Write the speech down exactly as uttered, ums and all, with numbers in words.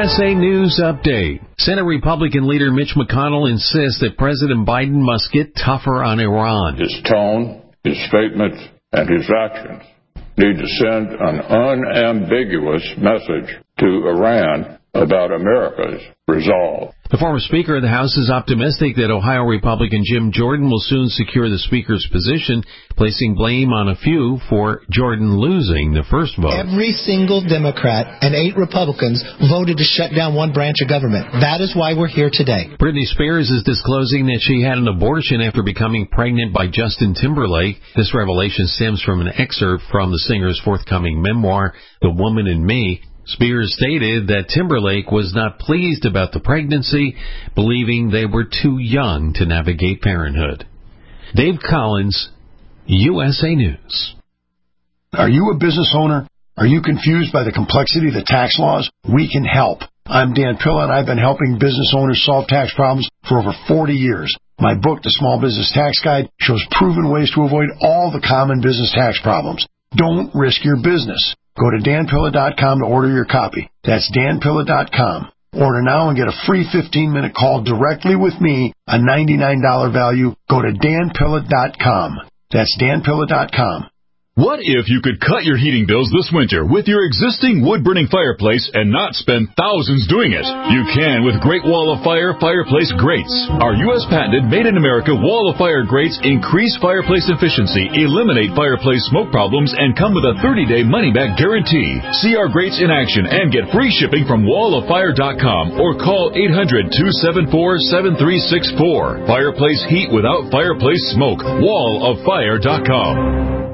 S A News Update. Senate Republican leader Mitch McConnell insists that President Biden must get tougher on Iran. His tone, his statements, and his actions need to send an unambiguous message to Iran about America's resolve. The former Speaker of the House is optimistic that Ohio Republican Jim Jordan will soon secure the Speaker's position, placing blame on a few for Jordan losing the first vote. Every single Democrat and eight Republicans voted to shut down one branch of government. That is why we're here today. Britney Spears is disclosing that she had an abortion after becoming pregnant by Justin Timberlake. This revelation stems from an excerpt from the singer's forthcoming memoir, The Woman in Me. Spears stated that Timberlake was not pleased about the pregnancy, believing they were too young to navigate parenthood. Dave Collins, U S A News. Are you a business owner? Are you confused by the complexity of the tax laws? We can help. I'm Dan Pilla, and I've been helping business owners solve tax problems for over forty years. My book, The Small Business Tax Guide, shows proven ways to avoid all the common business tax problems. Don't risk your business. Go to dan pilla dot com to order your copy. That's dan pilla dot com. Order now and get a free fifteen-minute call directly with me, a ninety-nine dollars value. Go to dan pilla dot com. That's dan pilla dot com. What if you could cut your heating bills this winter with your existing wood-burning fireplace and not spend thousands doing it? You can with Great Wall of Fire fireplace grates. Our U S patented made-in-America Wall of Fire grates increase fireplace efficiency, eliminate fireplace smoke problems, and come with a thirty-day money-back guarantee. See our grates in action and get free shipping from wall of fire dot com or call eight hundred, two seven four, seven three six four. Fireplace heat without fireplace smoke. wall of fire dot com.